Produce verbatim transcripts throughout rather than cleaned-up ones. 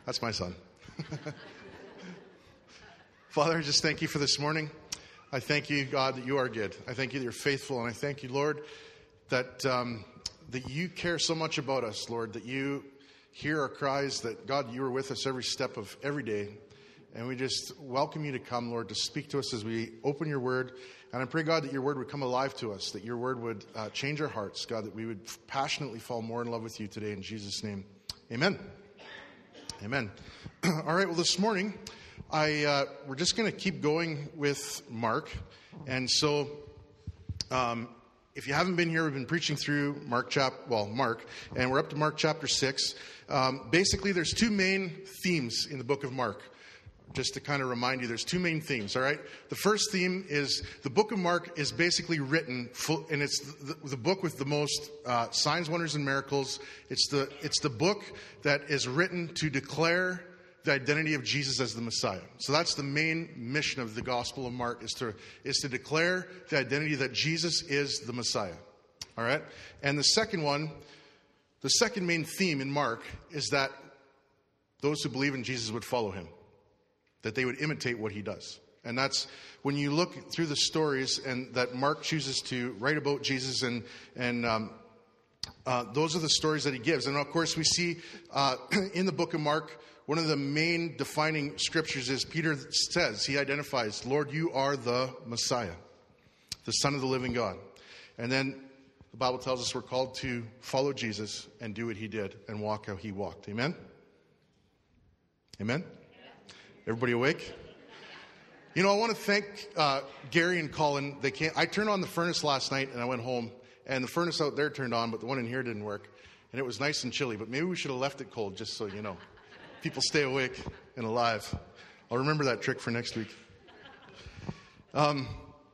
That's my son. Father, I just thank you for this morning. I thank you, God, that you are good. I thank you that you're faithful. And I thank you, Lord, that um, that you care so much about us, Lord, that you hear our cries, that, God, you are with us every step of every day. And we just welcome you to come, Lord, to speak to us as we open your word. And I pray, God, that your word would come alive to us, that your word would uh, change our hearts, God, that we would passionately fall more in love with you today. In Jesus' name, amen. Amen. All right, well, this morning, I uh, we're just going to keep going with Mark. And so um, if you haven't been here, we've been preaching through Mark, chap- well, Mark, and we're up to Mark chapter six. Um, basically, there's two main themes in the book of Mark. Just to kind of remind you, there's two main themes, all right? The first theme is the book of Mark is basically written, full, and it's the, the book with the most uh, signs, wonders, and miracles. It's the, it's the book that is written to declare the identity of Jesus as the Messiah. So that's the main mission of the Gospel of Mark, is to, is to declare the identity that Jesus is the Messiah, all right? And the second one, the second main theme in Mark is that those who believe in Jesus would follow him, that they would imitate what he does. And that's when you look through the stories and that Mark chooses to write about Jesus, and and um, uh, those are the stories that he gives. And of course, we see uh, in the book of Mark, one of the main defining scriptures is Peter says, he identifies, Lord, you are the Messiah, the Son of the living God. And then the Bible tells us we're called to follow Jesus and do what he did and walk how he walked. Amen? Amen? Everybody awake? You know, I want to thank uh, Gary and Colin. They can't. I turned on the furnace last night and I went home, and the furnace out there turned on, but the one in here didn't work, and it was nice and chilly. But maybe we should have left it cold, just so you know, people stay awake and alive. I'll remember that trick for next week. Um,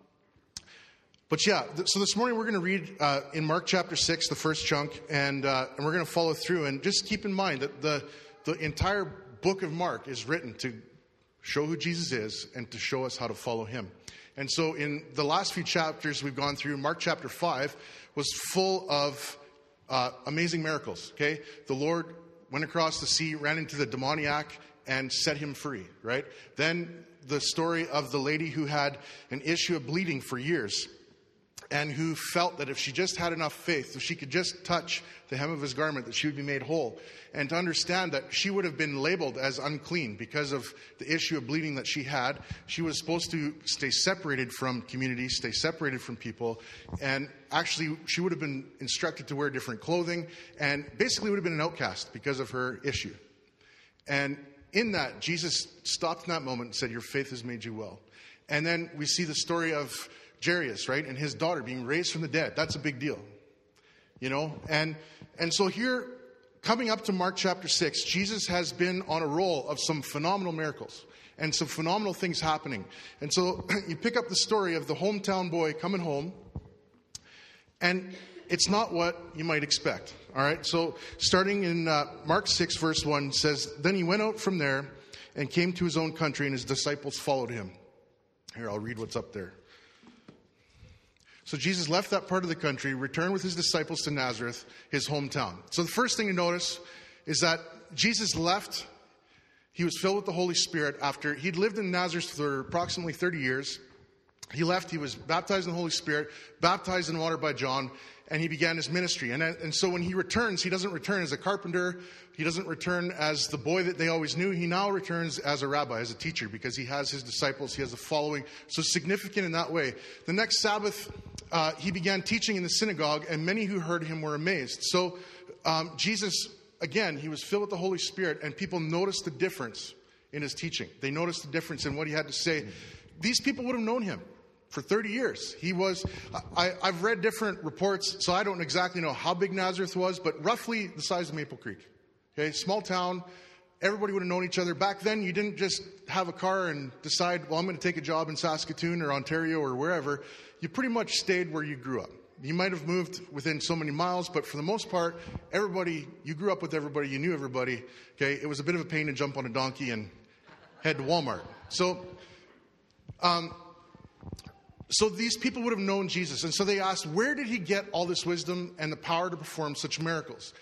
but yeah, th- so this morning we're going to read uh, in Mark chapter six, the first chunk, and uh, and we're going to follow through. And just keep in mind that the the entire book of Mark is written to show who Jesus is and to show us how to follow him. And so in the last few chapters we've gone through, Mark chapter five was full of uh, amazing miracles, okay? The Lord went across the sea, ran into the demoniac, and set him free, right? Then the story of the lady who had an issue of bleeding for years, and who felt that if she just had enough faith, if she could just touch the hem of his garment, that she would be made whole. And to understand that she would have been labeled as unclean because of the issue of bleeding that she had. She was supposed to stay separated from community, stay separated from people. And actually, she would have been instructed to wear different clothing, and basically would have been an outcast because of her issue. And in that, Jesus stopped in that moment and said, your faith has made you well. And then we see the story of Jairus, right, and his daughter being raised from the dead. That's a big deal, you know. And and so here, coming up to Mark chapter six, Jesus has been on a roll of some phenomenal miracles and some phenomenal things happening. And so you pick up the story of the hometown boy coming home, and it's not what you might expect. All right, so starting in uh, Mark six, verse one says, then he went out from there and came to his own country, and his disciples followed him. Here, I'll read what's up there. So Jesus left that part of the country, returned with his disciples to Nazareth, his hometown. So the first thing to notice is that Jesus left. He was filled with the Holy Spirit after he'd lived in Nazareth for approximately thirty years. He left, he was baptized in the Holy Spirit, baptized in water by John, and he began his ministry. And, and so when he returns, he doesn't return as a carpenter. He doesn't return as the boy that they always knew. He now returns as a rabbi, as a teacher, because he has his disciples, he has a following. So significant in that way. The next Sabbath, uh, he began teaching in the synagogue, and many who heard him were amazed. So um, Jesus, again, he was filled with the Holy Spirit, and people noticed the difference in his teaching. They noticed the difference in what he had to say. These people would have known him for thirty years. He was, I, I've read different reports, so I don't exactly know how big Nazareth was, but roughly the size of Maple Creek. Okay, small town, everybody would have known each other. Back then, you didn't just have a car and decide, well, I'm going to take a job in Saskatoon or Ontario or wherever. You pretty much stayed where you grew up. You might have moved within so many miles, but for the most part, everybody, you grew up with everybody, you knew everybody. Okay, it was a bit of a pain to jump on a donkey and head to Walmart. So, um, So these people would have known Jesus. And so they asked, where did he get all this wisdom and the power to perform such miracles?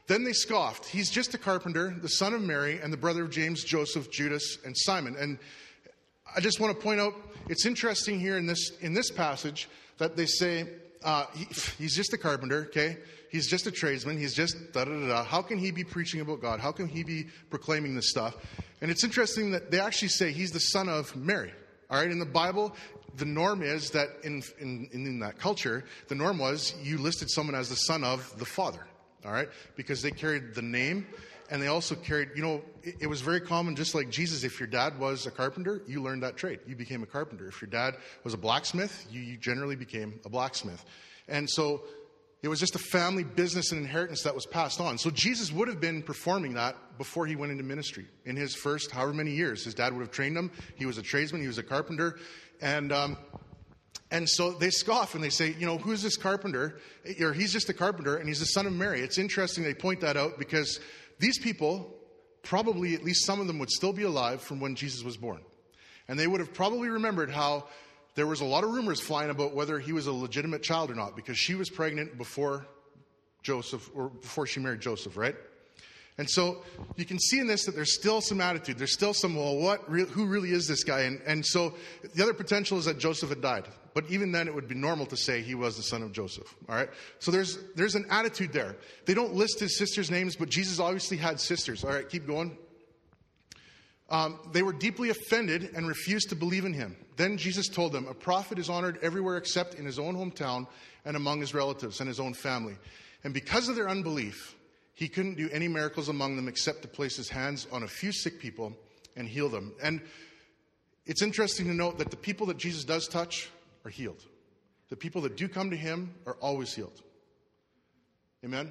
Then they scoffed. He's just a carpenter, the son of Mary, and the brother of James, Joseph, Judas, and Simon. And I just want to point out, it's interesting here in this in this passage that they say, uh, he, he's just a carpenter, okay? He's just a tradesman. He's just da-da-da-da. How can he be preaching about God? How can he be proclaiming this stuff? And it's interesting that they actually say he's the son of Mary. All right, in the Bible, the norm is that in, in, in that culture, the norm was you listed someone as the son of the father. All right, because they carried the name, and they also carried, you know, it, it was very common, just like Jesus, if your dad was a carpenter, you learned that trade. You became a carpenter. If your dad was a blacksmith, you, you generally became a blacksmith. And so it was just a family business and inheritance that was passed on. So Jesus would have been performing that before he went into ministry. In his first however many years, his dad would have trained him. He was a tradesman. He was a carpenter. And um, and so they scoff and they say, you know, who's this carpenter? Or he's just a carpenter and he's the son of Mary. It's interesting they point that out because these people, probably at least some of them would still be alive from when Jesus was born. And they would have probably remembered how there was a lot of rumors flying about whether he was a legitimate child or not, because she was pregnant before Joseph, or before she married Joseph, right? And so you can see in this that there's still some attitude. There's still some, well, what, re- who really is this guy? And, and so the other potential is that Joseph had died. But even then, it would be normal to say he was the son of Joseph, all right? So there's there's an attitude there. They don't list his sisters' names, but Jesus obviously had sisters. All right, keep going. Um, they were deeply offended and refused to believe in him. Then Jesus told them, a prophet is honored everywhere except in his own hometown and among his relatives and his own family. And because of their unbelief, he couldn't do any miracles among them except to place his hands on a few sick people and heal them. And it's interesting to note that the people that Jesus does touch are healed. The people that do come to him are always healed. Amen?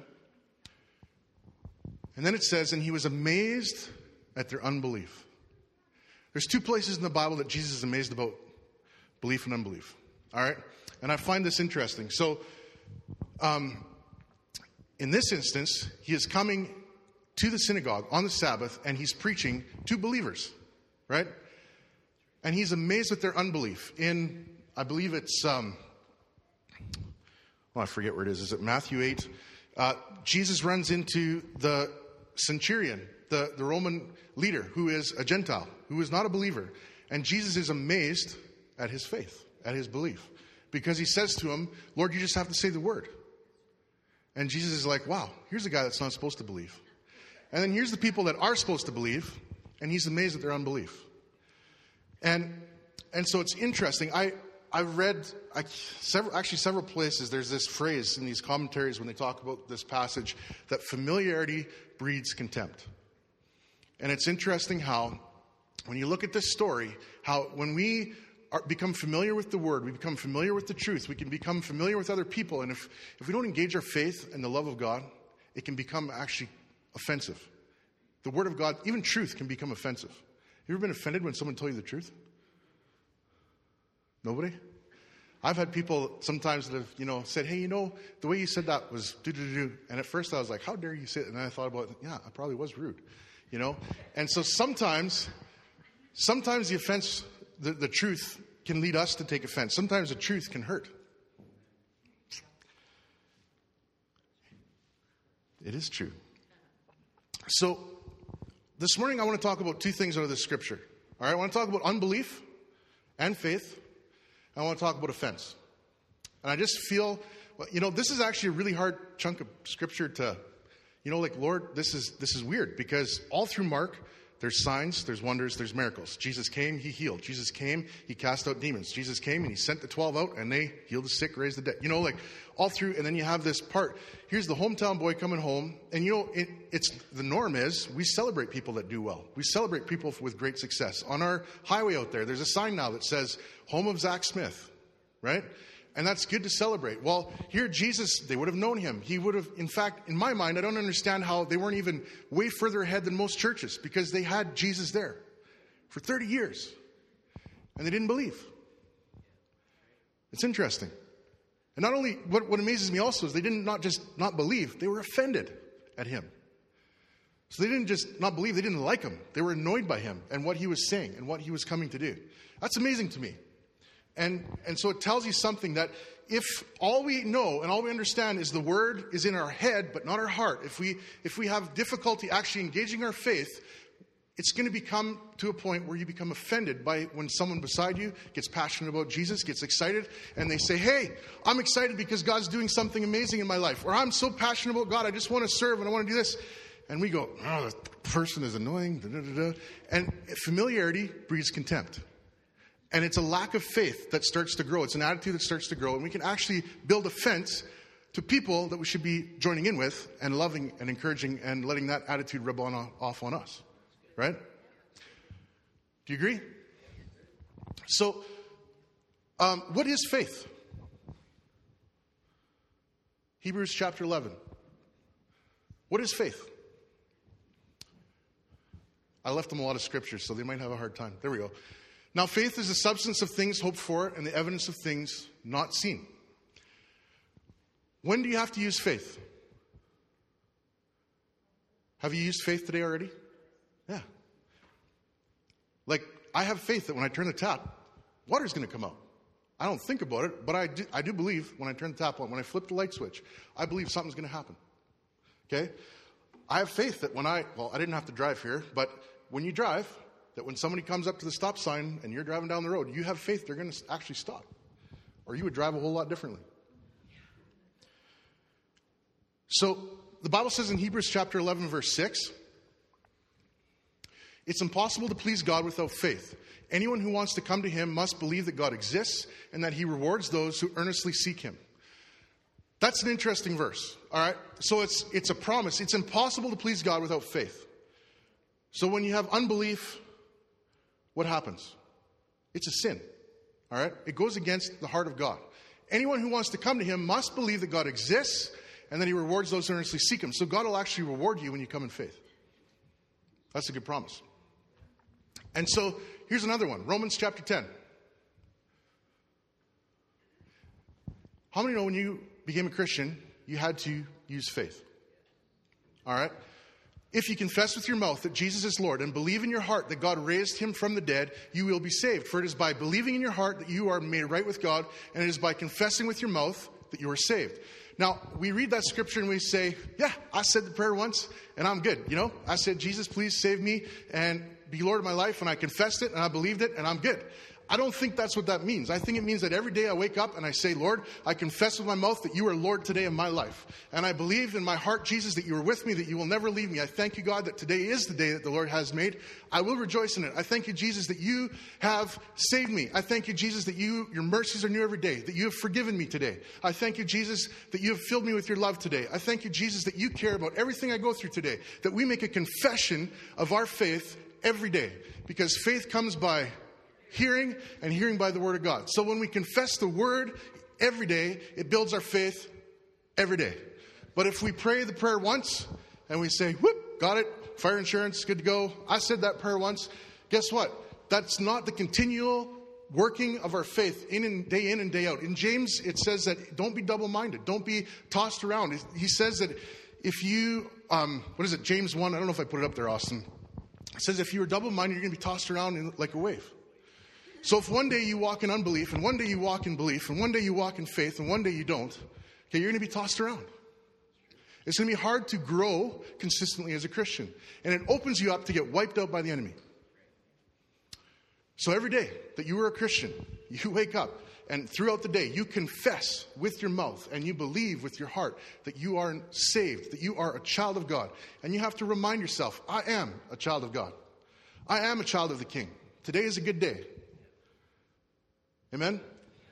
And then it says, and he was amazed at their unbelief. There's two places in the Bible that Jesus is amazed about belief and unbelief. All right? And I find this interesting. So, um, in this instance, he is coming to the synagogue on the Sabbath, and he's preaching to believers, right? And he's amazed at their unbelief. In, I believe it's, um, well, I forget where it is. Is it Matthew eight? Uh, Jesus runs into the centurion, the, the Roman leader, who is a Gentile, who is not a believer. And Jesus is amazed at his faith, at his belief. Because he says to him, Lord, you just have to say the word. And Jesus is like, wow, here's a guy that's not supposed to believe. And then here's the people that are supposed to believe, and he's amazed at their unbelief. And and so it's interesting. I, I've read I, several, actually several places, there's this phrase in these commentaries when they talk about this passage, that familiarity breeds contempt. And it's interesting how, when you look at this story, how when we are, become familiar with the word, we become familiar with the truth, we can become familiar with other people, and if, if we don't engage our faith and the love of God, it can become actually offensive. The word of God, even truth, can become offensive. You ever been offended when someone told you the truth? Nobody? I've had people sometimes that have, you know, said, hey, you know, the way you said that was do-do-do. And at first I was like, how dare you say it? And then I thought about it, yeah, I probably was rude, you know? And so sometimes, sometimes the offense, the, the truth can lead us to take offense. Sometimes the truth can hurt. It is true. So this morning I want to talk about two things out of this scripture. All right, I want to talk about unbelief and faith. I want to talk about offense. And I just feel, well, you know, this is actually a really hard chunk of scripture to, you know, like, Lord, this is this is weird, because all through Mark, there's signs, there's wonders, there's miracles. Jesus came, he healed. Jesus came, he cast out demons. Jesus came and he sent the twelve out, and they healed the sick, raised the dead. You know, like all through, and then you have this part. Here's the hometown boy coming home, and you know, it, it's the norm is we celebrate people that do well. We celebrate people with great success. On our highway out there, there's a sign now that says, home of Zach Smith, right? And that's good to celebrate. Well, here Jesus, they would have known him. He would have, in fact, in my mind, I don't understand how they weren't even way further ahead than most churches, because they had Jesus there for thirty years. And they didn't believe. It's interesting. And not only, what, what amazes me also is they didn't not just not believe, they were offended at him. So they didn't just not believe, they didn't like him. They were annoyed by him and what he was saying and what he was coming to do. That's amazing to me. And and so it tells you something that if all we know and all we understand is the word is in our head but not our heart, if we if we have difficulty actually engaging our faith, it's going to become to a point where you become offended by when someone beside you gets passionate about Jesus, gets excited, and they say, hey, I'm excited because God's doing something amazing in my life. Or I'm so passionate about God, I just want to serve and I want to do this. And we go, oh, this person is annoying. Da, da, da, da. And familiarity breeds contempt. And it's a lack of faith that starts to grow. It's an attitude that starts to grow. And we can actually build a fence to people that we should be joining in with and loving and encouraging and letting that attitude rub on off on us. Right? Do you agree? So, um, what is faith? Hebrews chapter eleven. What is faith? I left them a lot of scriptures, so they might have a hard time. There we go. Now, faith is the substance of things hoped for and the evidence of things not seen. When do you have to use faith? Have you used faith today already? Yeah. Like, I have faith that when I turn the tap, water's going to come out. I don't think about it, but I do, I do believe when I turn the tap on, when I flip the light switch, I believe something's going to happen. Okay? I have faith that when I, well, I didn't have to drive here, but when you drive, that when somebody comes up to the stop sign and you're driving down the road, you have faith they're going to actually stop. Or you would drive a whole lot differently. So, the Bible says in Hebrews chapter eleven, verse six, it's impossible to please God without faith. Anyone who wants to come to him must believe that God exists and that he rewards those who earnestly seek him. That's an interesting verse, all right? So it's it's a promise. It's impossible to please God without faith. So when you have unbelief, what happens? It's a sin, all right? It goes against the heart of God. Anyone who wants to come to him must believe that God exists and that he rewards those who earnestly seek him. So God will actually reward you when you come in faith. That's a good promise. And so here's another one, Romans chapter ten. How many know when you became a Christian, you had to use faith? All right? If you confess with your mouth that Jesus is Lord and believe in your heart that God raised him from the dead, you will be saved. For it is by believing in your heart that you are made right with God, and it is by confessing with your mouth that you are saved. Now, we read that scripture and we say, yeah, I said the prayer once and I'm good. You know, I said, Jesus, please save me and be Lord of my life, and I confessed it and I believed it and I'm good. I don't think that's what that means. I think it means that every day I wake up and I say, Lord, I confess with my mouth that you are Lord today in my life. And I believe in my heart, Jesus, that you are with me, that you will never leave me. I thank you, God, that today is the day that the Lord has made. I will rejoice in it. I thank you, Jesus, that you have saved me. I thank you, Jesus, that you, your mercies are new every day, that you have forgiven me today. I thank you, Jesus, that you have filled me with your love today. I thank you, Jesus, that you care about everything I go through today, that we make a confession of our faith every day, because faith comes by hearing, and hearing by the word of God. So when we confess the word every day, it builds our faith every day. But if we pray the prayer once and we say, whoop, got it, fire insurance, good to go. I said that prayer once. Guess what? That's not the continual working of our faith in and day in and day out. In James, it says that don't be double-minded. Don't be tossed around. He says that if you, um, what is it, James one, I don't know if I put it up there, Austin. It says if you are double-minded, you're going to be tossed around in, like a wave. So if one day you walk in unbelief, and one day you walk in belief, and one day you walk in faith, and one day you don't, okay, you're going to be tossed around. It's going to be hard to grow consistently as a Christian. And it opens you up to get wiped out by the enemy. So every day that you are a Christian, you wake up, and throughout the day, you confess with your mouth, and you believe with your heart that you are saved, that you are a child of God. And you have to remind yourself, I am a child of God. I am a child of the King. Today is a good day. Amen?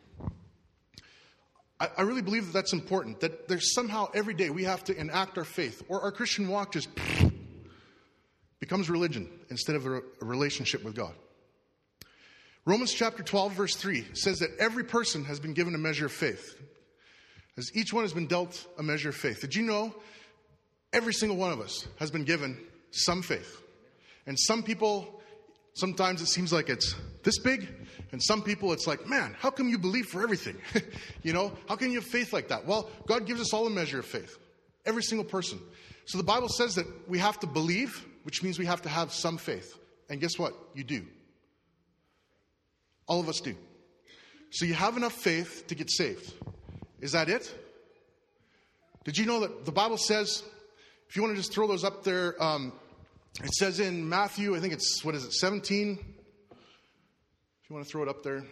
I, I really believe that that's important, that there's somehow every day we have to enact our faith, or our Christian walk just becomes religion instead of a, a relationship with God. Romans chapter twelve, verse three says that every person has been given a measure of faith, as each one has been dealt a measure of faith. Did you know every single one of us has been given some faith? And some people, sometimes it seems like it's this big, and some people it's like, man, how come you believe for everything? You know, how can you have faith like that? Well, God gives us all a measure of faith, every single person. So the Bible says that we have to believe, which means we have to have some faith. And guess what? You do. All of us do. So you have enough faith to get saved. Is that it? Did you know that the Bible says, if you want to just throw those up there, um, it says in Matthew, I think it's, what is it, seventeen? If you want to throw it up there.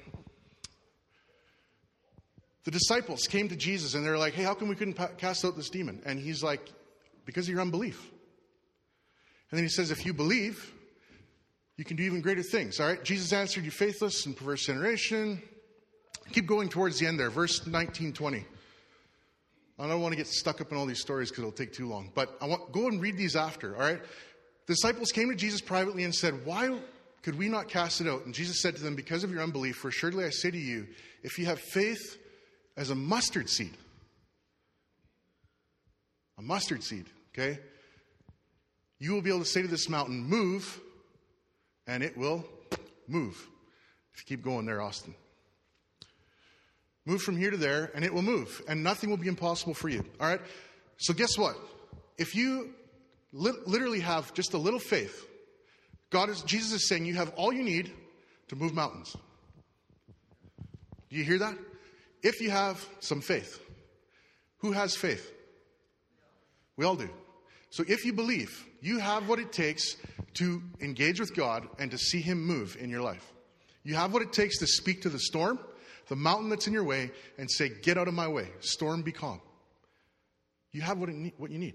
The disciples came to Jesus and they're like, hey, how come we couldn't pa- cast out this demon? And he's like, because of your unbelief. And then he says, if you believe, you can do even greater things. All right. Jesus answered, you faithless and perverse generation. Keep going towards the end there. Verse nineteen, twenty. I don't want to get stuck up in all these stories because it'll take too long. But I want go and read these after. All right. The disciples came to Jesus privately and said, why could we not cast it out? And Jesus said to them, because of your unbelief, for assuredly I say to you, if you have faith as a mustard seed, a mustard seed, okay, you will be able to say to this mountain, move, and it will move. If you keep going there, Austin. Move from here to there, and it will move, and nothing will be impossible for you. All right? So guess what? If you li- literally have just a little faith, God is, Jesus is saying you have all you need to move mountains. Do you hear that? If you have some faith. Who has faith? We all do. So if you believe, you have what it takes to engage with God and to see him move in your life. You have what it takes to speak to the storm, the mountain that's in your way, and say, get out of my way. Storm, be calm. You have what, it, what you need.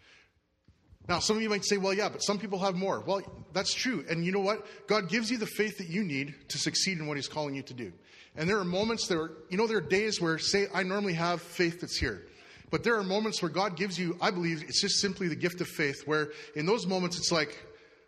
Now, some of you might say, well, yeah, but some people have more. Well, that's true. And you know what? God gives you the faith that you need to succeed in what he's calling you to do. And there are moments, there are, you know, there are days where, say, I normally have faith that's here. But there are moments where God gives you, I believe, it's just simply the gift of faith, where in those moments it's like,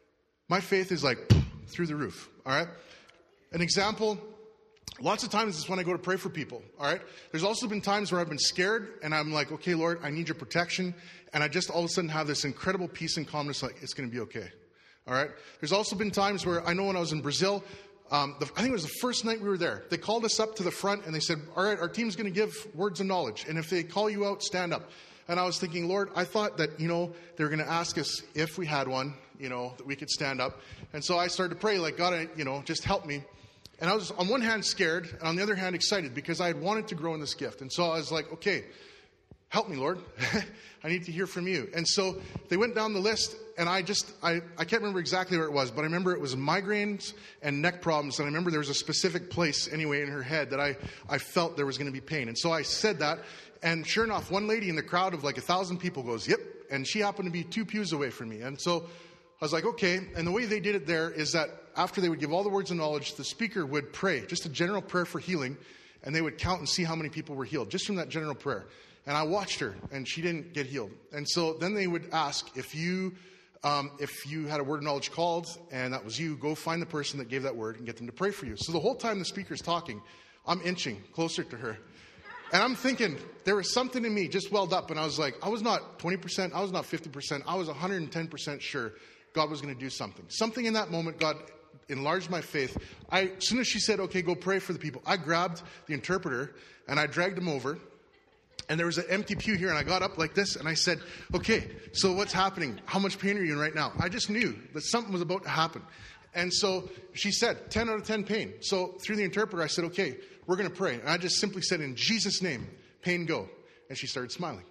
my faith is like through the roof, all right? An example, lots of times is when I go to pray for people, all right? There's also been times where I've been scared and I'm like, okay, Lord, I need your protection. And I just all of a sudden have this incredible peace and calmness, like it's going to be okay, all right? There's also been times where I know when I was in Brazil, Um, the, I think it was the first night we were there. They called us up to the front and they said, all right, our team's going to give words of knowledge. And if they call you out, stand up. And I was thinking, Lord, I thought that, you know, they were going to ask us if we had one, you know, that we could stand up. And so I started to pray, like, God, you know, just help me. And I was on one hand scared and on the other hand excited because I had wanted to grow in this gift. And so I was like, okay, help me, Lord. I need to hear from you. And so they went down the list, and I just, I, I can't remember exactly where it was, but I remember it was migraines and neck problems. And I remember there was a specific place anyway in her head that I, I felt there was going to be pain. And so I said that, and sure enough, one lady in the crowd of like a thousand people goes, yep. And she happened to be two pews away from me. And so I was like, okay. And the way they did it there is that after they would give all the words of knowledge, the speaker would pray, just a general prayer for healing, and they would count and see how many people were healed, just from that general prayer. And I watched her, and she didn't get healed. And so then they would ask, if you um, if you had a word of knowledge called, and that was you, go find the person that gave that word and get them to pray for you. So the whole time the speaker's talking, I'm inching closer to her. And I'm thinking, there was something in me just welled up, and I was like, I was not twenty percent, I was not fifty percent, I was one hundred ten percent sure God was going to do something. Something in that moment, God enlarged my faith. I, as soon as she said, okay, go pray for the people, I grabbed the interpreter, and I dragged him over. And there was an empty pew here, and I got up like this, and I said, okay, so what's happening? How much pain are you in right now? I just knew that something was about to happen. And so she said, ten out of ten pain. So through the interpreter, I said, okay, we're going to pray. And I just simply said, in Jesus' name, pain go. And she started smiling.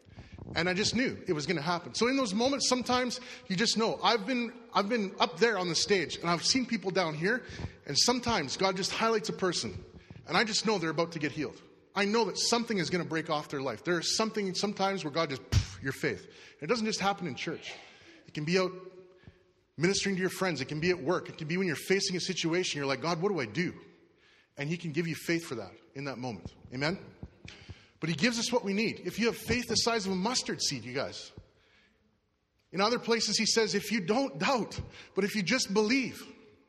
And I just knew it was going to happen. So in those moments, sometimes you just know. I've been I've been up there on the stage, and I've seen people down here, and sometimes God just highlights a person, and I just know they're about to get healed. I know that something is going to break off their life. There is something sometimes where God just, poof, your faith. It doesn't just happen in church. It can be out ministering to your friends. It can be at work. It can be when you're facing a situation. You're like, God, what do I do? And he can give you faith for that in that moment. Amen? But he gives us what we need. If you have faith the size of a mustard seed, you guys. In other places, he says, if you don't doubt, but if you just believe,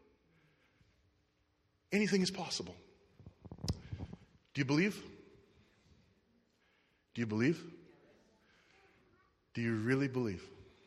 anything is possible. Do you believe? Do you believe? Do you really believe?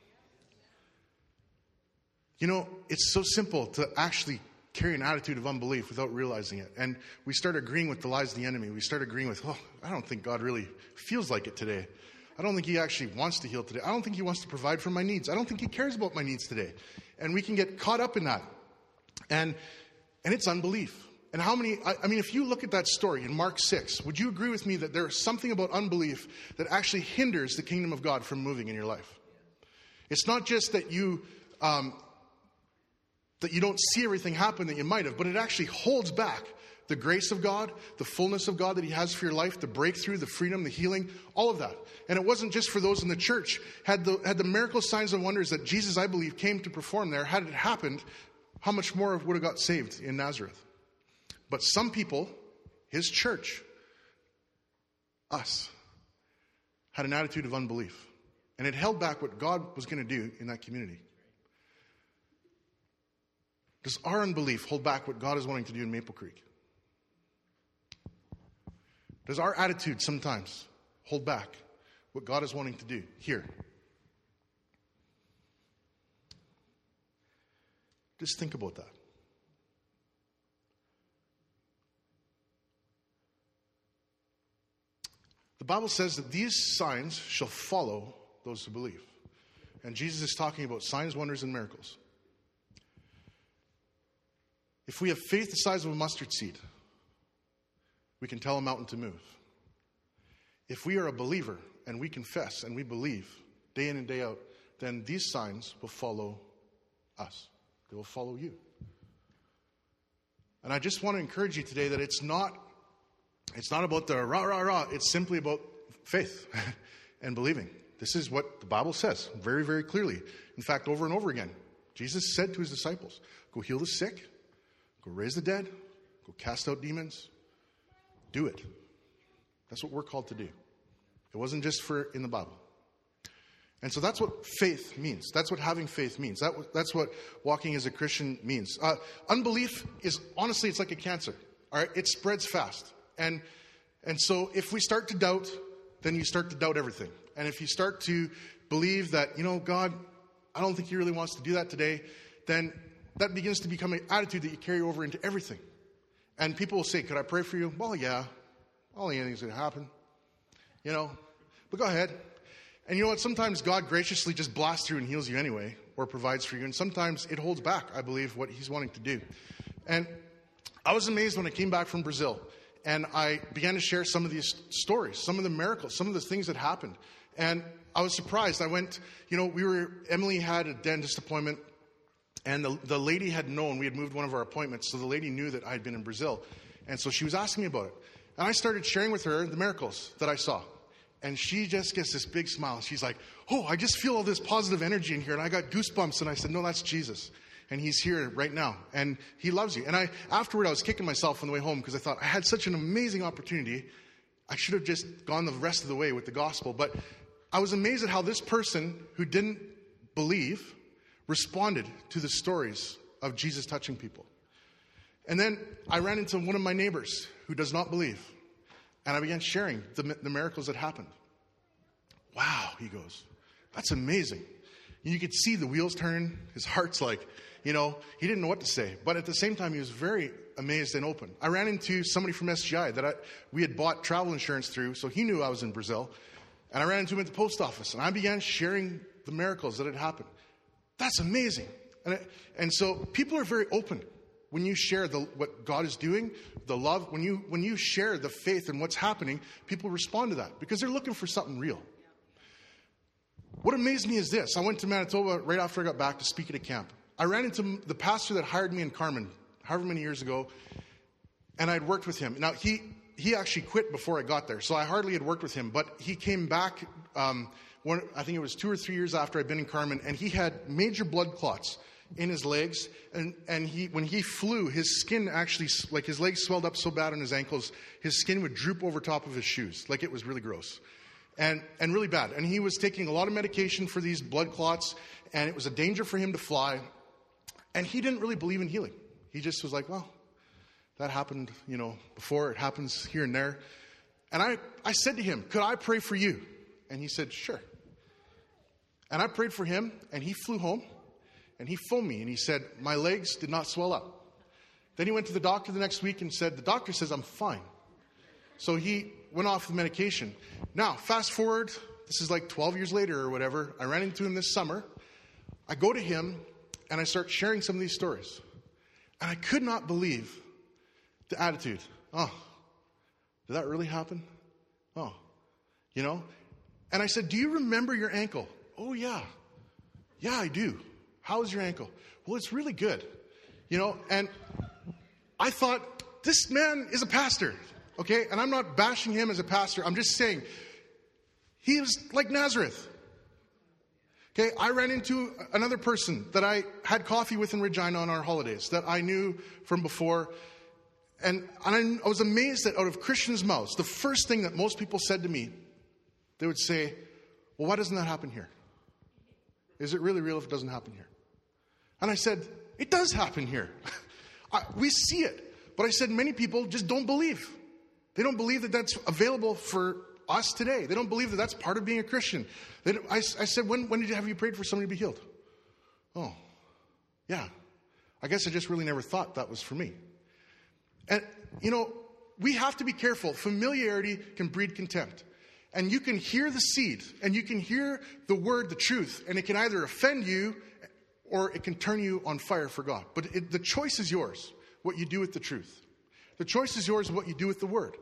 You know, it's so simple to actually carry an attitude of unbelief without realizing it. And we start agreeing with the lies of the enemy. We start agreeing with, oh, I don't think God really feels like it today. I don't think he actually wants to heal today. I don't think he wants to provide for my needs. I don't think he cares about my needs today. And we can get caught up in that. And and it's unbelief. And how many, I, I mean, if you look at that story in Mark six, would you agree with me that there is something about unbelief that actually hinders the kingdom of God from moving in your life? It's not just that you, um, that you don't see everything happen that you might have, but it actually holds back the grace of God, the fullness of God that he has for your life, the breakthrough, the freedom, the healing, all of that. And it wasn't just for those in the church. Had the, had the miracle signs and wonders that Jesus, I believe, came to perform there, had it happened, how much more would have got saved in Nazareth? But some people, his church, us, had an attitude of unbelief. And it held back what God was going to do in that community. Does our unbelief hold back what God is wanting to do in Maple Creek? Does our attitude sometimes hold back what God is wanting to do here? Just think about that. The Bible says that these signs shall follow those who believe. And Jesus is talking about signs, wonders, and miracles. If we have faith the size of a mustard seed, we can tell a mountain to move. If we are a believer and we confess and we believe day in and day out, then these signs will follow us. They will follow you. And I just want to encourage you today that it's not It's not about the rah, rah, rah. It's simply about faith and believing. This is what the Bible says very, very clearly. In fact, over and over again, Jesus said to his disciples, go heal the sick, go raise the dead, go cast out demons. Do it. That's what we're called to do. It wasn't just for in the Bible. And so that's what faith means. That's what having faith means. That, that's what walking as a Christian means. Uh, unbelief is, honestly, it's like a cancer. All right, it spreads fast. And and so if we start to doubt, then you start to doubt everything. And if you start to believe that, you know, God, I don't think he really wants to do that today, then that begins to become an attitude that you carry over into everything. And people will say, could I pray for you? Well, yeah. I don't think anything's going to happen. You know, but go ahead. And you know what? Sometimes God graciously just blasts through and heals you anyway, or provides for you. And sometimes it holds back, I believe, what he's wanting to do. And I was amazed when I came back from Brazil. And I began to share some of these stories, some of the miracles, some of the things that happened. And I was surprised. I went, you know, we were, Emily had a dentist appointment, and the, the lady had known, we had moved one of our appointments, so the lady knew that I had been in Brazil. And so she was asking me about it. And I started sharing with her the miracles that I saw. And she just gets this big smile. She's like, oh, I just feel all this positive energy in here, and I got goosebumps. And I said, no, that's Jesus. And he's here right now. And he loves you. And I, afterward, I was kicking myself on the way home because I thought I had such an amazing opportunity. I should have just gone the rest of the way with the gospel. But I was amazed at how this person who didn't believe responded to the stories of Jesus touching people. And then I ran into one of my neighbors who does not believe. And I began sharing the, the miracles that happened. Wow, he goes, that's amazing. You could see the wheels turn. His heart's like, you know, he didn't know what to say. But at the same time, he was very amazed and open. I ran into somebody from S G I that I, we had bought travel insurance through, so he knew I was in Brazil. And I ran into him at the post office, and I began sharing the miracles that had happened. That's amazing. And, it, and so people are very open when you share the, what God is doing, the love. When you, when you share the faith and what's happening, people respond to that because they're looking for something real. What amazed me is this. I went to Manitoba right after I got back to speak at a camp. I ran into the pastor that hired me in Carmen however many years ago, and I'd worked with him. Now, he, he actually quit before I got there, so I hardly had worked with him, but he came back, um, one, I think it was two or three years after I'd been in Carmen, and he had major blood clots in his legs, and, and he when he flew, his skin actually, like his legs swelled up so bad on his ankles, his skin would droop over top of his shoes. Like it was really gross. And and really bad. And he was taking a lot of medication for these blood clots, and it was a danger for him to fly. And he didn't really believe in healing. He just was like, well, that happened, you know, before. It happens here and there. And I, I said to him, could I pray for you? And he said, sure. And I prayed for him, and he flew home, and he phoned me, and he said, my legs did not swell up. Then he went to the doctor the next week and said, the doctor says I'm fine. So he went off the medication. Now, fast forward, this is like twelve years later or whatever. I ran into him this summer. I go to him, and I start sharing some of these stories. And I could not believe The attitude. Oh, did that really happen? Oh, you know? And I said, do you remember your ankle? Oh, yeah. Yeah, I do. How is your ankle? Well, it's really good. You know, and I thought, this man is a pastor, okay? And I'm not bashing him as a pastor. I'm just saying, he was like Nazareth. Okay, I ran into another person that I had coffee with in Regina on our holidays that I knew from before. And, and I was amazed that out of Christians' mouths, the first thing that most people said to me, they would say, well, why doesn't that happen here? Is it really real if it doesn't happen here? And I said, it does happen here. I, we see it. But I said, many people just don't believe. They don't believe that that's available for us today. They don't believe that that's part of being a Christian. They I, I said, when, when did you have you prayed for somebody to be healed? Oh, yeah. I guess I just really never thought that was for me. And, you know, we have to be careful. Familiarity can breed contempt. And you can hear the seed, and you can hear the word, the truth, and it can either offend you or it can turn you on fire for God. But it, the choice is yours, what you do with the truth. The choice is yours, what you do with the word.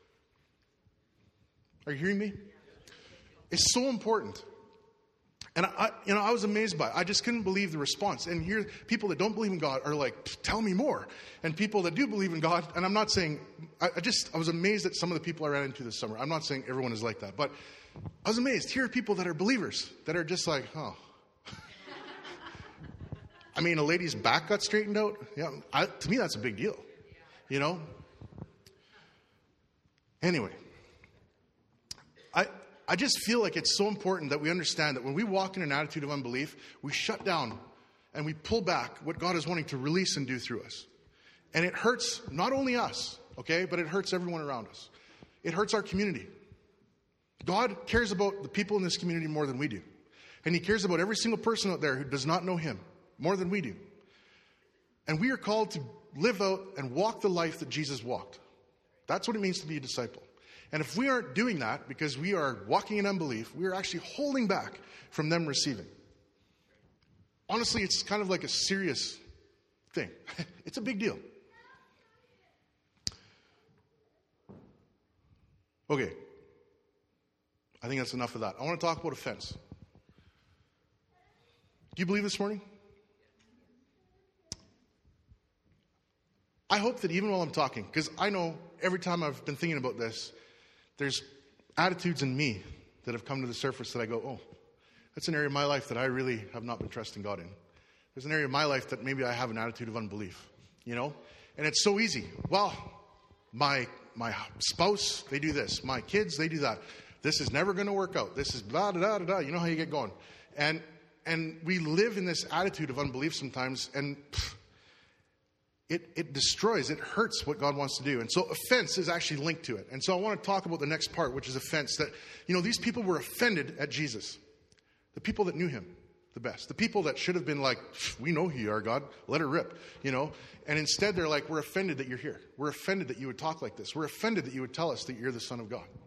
Are you hearing me? It's so important. And I, you know, I was amazed by it. I just couldn't believe the response. And here, people that don't believe in God are like, tell me more. And people that do believe in God, and I'm not saying, I, I just, I was amazed at some of the people I ran into this summer. I'm not saying everyone is like that, but I was amazed. Here are people that are believers, that are just like, oh. I mean, a lady's back got straightened out. Yeah, I, to me, that's a big deal. You know? Anyway. I, I just feel like it's so important that we understand that when we walk in an attitude of unbelief, we shut down and we pull back what God is wanting to release and do through us. And it hurts not only us, okay, but it hurts everyone around us. It hurts our community. God cares about the people in this community more than we do. And he cares about every single person out there who does not know him more than we do. And we are called to live out and walk the life that Jesus walked. That's what it means to be a disciple. And if we aren't doing that because we are walking in unbelief, we are actually holding back from them receiving. Honestly, it's kind of like a serious thing. It's a big deal. Okay. I think that's enough of that. I want to talk about offense. Do you believe this morning? I hope that even while I'm talking, because I know every time I've been thinking about this, there's attitudes in me that have come to the surface that I go, oh, that's an area of my life that I really have not been trusting God in. There's an area of my life that maybe I have an attitude of unbelief, you know? And it's so easy. Well, my my spouse, they do this. My kids, they do that. This is never going to work out. This is blah, da, da, da, da. You know how you get going. And and we live in this attitude of unbelief sometimes, and pff, It, it destroys, it hurts what God wants to do. And so offense is actually linked to it. And so I want to talk about the next part, which is offense. That, you know, these people were offended at Jesus. The people that knew him the best. The people that should have been like, we know who you are, God. Let her rip, you know. And instead they're like, we're offended that you're here. We're offended that you would talk like this. We're offended that you would tell us that you're the Son of God.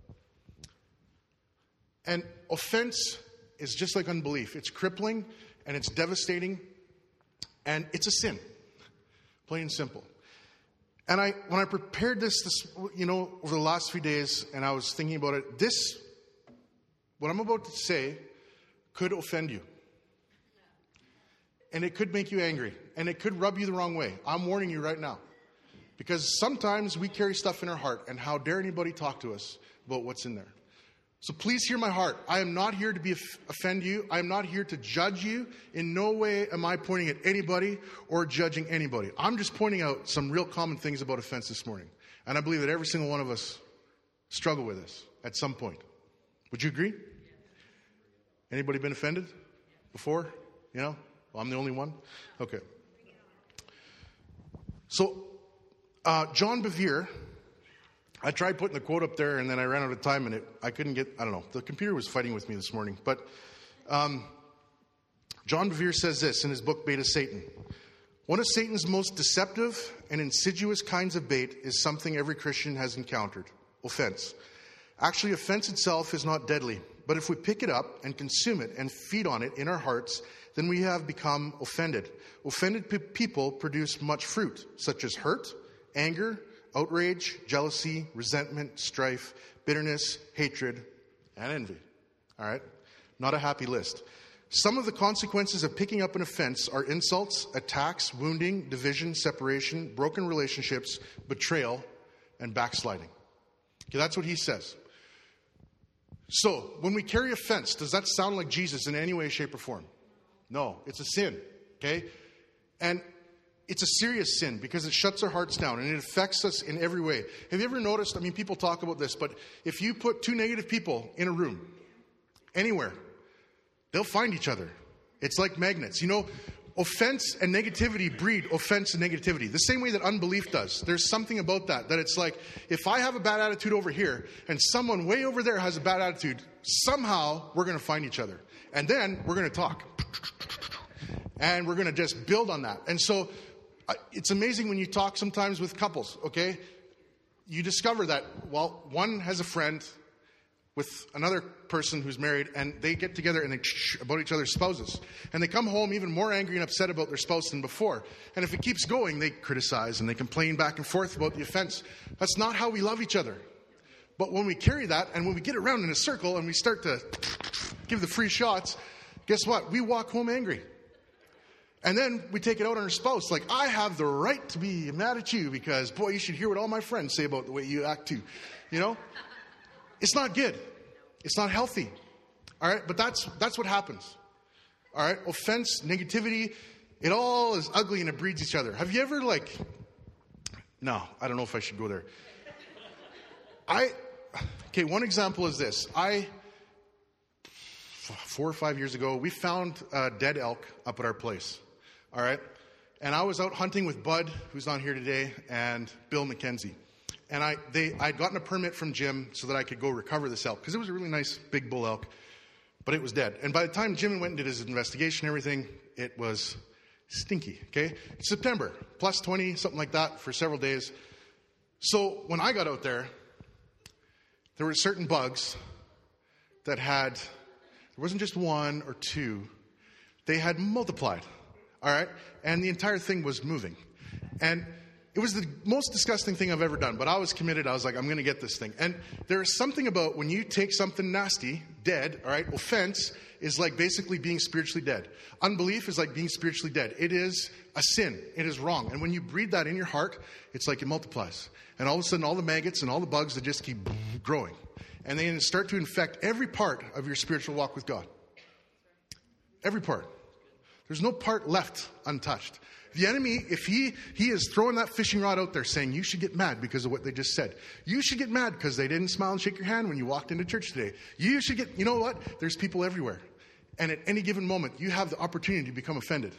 And offense is just like unbelief. It's crippling and it's devastating and it's a sin. Plain and simple. And I, when I prepared this, this, you know, over the last few days, and I was thinking about it, this, what I'm about to say, could offend you. And it could make you angry. And it could rub you the wrong way. I'm warning you right now. Because sometimes we carry stuff in our heart, and how dare anybody talk to us about what's in there. So please hear my heart. I am not here to be offend you. I am not here to judge you. In no way am I pointing at anybody or judging anybody. I'm just pointing out some real common things about offense this morning. And I believe that every single one of us struggle with this at some point. Would you agree? Anybody been offended before? You know? Well, I'm the only one? Okay. So, uh, John Bevere... I tried putting the quote up there, and then I ran out of time, and it, I couldn't get, I don't know, the computer was fighting with me this morning. But um, John Bevere says this in his book, Bait of Satan. One of Satan's most deceptive and insidious kinds of bait is something every Christian has encountered: offense. Actually, offense itself is not deadly, but if we pick it up and consume it and feed on it in our hearts, then we have become offended. Offended pe- people produce much fruit, such as hurt, anger, outrage, jealousy, resentment, strife, bitterness, hatred, and envy. All right? Not a happy list. Some of the consequences of picking up an offense are insults, attacks, wounding, division, separation, broken relationships, betrayal, and backsliding. Okay, that's what he says. So, when we carry offense, does that sound like Jesus in any way, shape, or form? No, it's a sin, okay? And it's a serious sin because it shuts our hearts down and it affects us in every way. Have you ever noticed, I mean, people talk about this, but if you put two negative people in a room, anywhere, they'll find each other. It's like magnets. You know, offense and negativity breed offense and negativity. The same way that unbelief does. There's something about that, that it's like, if I have a bad attitude over here and someone way over there has a bad attitude, somehow we're going to find each other. And then we're going to talk. And we're going to just build on that. And so uh, it's amazing when you talk sometimes with couples, okay? You discover that, well, one has a friend with another person who's married, and they get together and they shh about each other's spouses. And they come home even more angry and upset about their spouse than before. And if it keeps going, they criticize and they complain back and forth about the offense. That's not how we love each other. But when we carry that, and when we get around in a circle and we start to give the free shots, guess what? We walk home angry. And then we take it out on our spouse. Like, I have the right to be mad at you because, boy, you should hear what all my friends say about the way you act too. You know? It's not good. It's not healthy. All right? But that's that's what happens. All right? Offense, negativity, it all is ugly and it breeds each other. Have you ever, like... No, I don't know if I should go there. I... Okay, one example is this. I... Four or five years ago, we found a dead elk up at our place. All right? And I was out hunting with Bud, who's on here today, and Bill McKenzie. And I they I'd gotten a permit from Jim so that I could go recover this elk, because it was a really nice big bull elk, but it was dead. And by the time Jim went and did his investigation and everything, it was stinky, okay? It's September, plus twenty, something like that, for several days. So when I got out there, there were certain bugs that had, there wasn't just one or two, they had multiplied, all right? And the entire thing was moving. And it was the most disgusting thing I've ever done, but I was committed. I was like, I'm going to get this thing. And there is something about when you take something nasty, dead, all right, offense is like basically being spiritually dead. Unbelief is like being spiritually dead. It is a sin. It is wrong. And when you breathe that in your heart, it's like it multiplies. And all of a sudden, all the maggots and all the bugs, they just keep growing. And they start to infect every part of your spiritual walk with God. Every part. There's no part left untouched. The enemy, if he he is throwing that fishing rod out there saying, you should get mad because of what they just said. You should get mad because they didn't smile and shake your hand when you walked into church today. You should get, you know what? There's people everywhere. And at any given moment, you have the opportunity to become offended.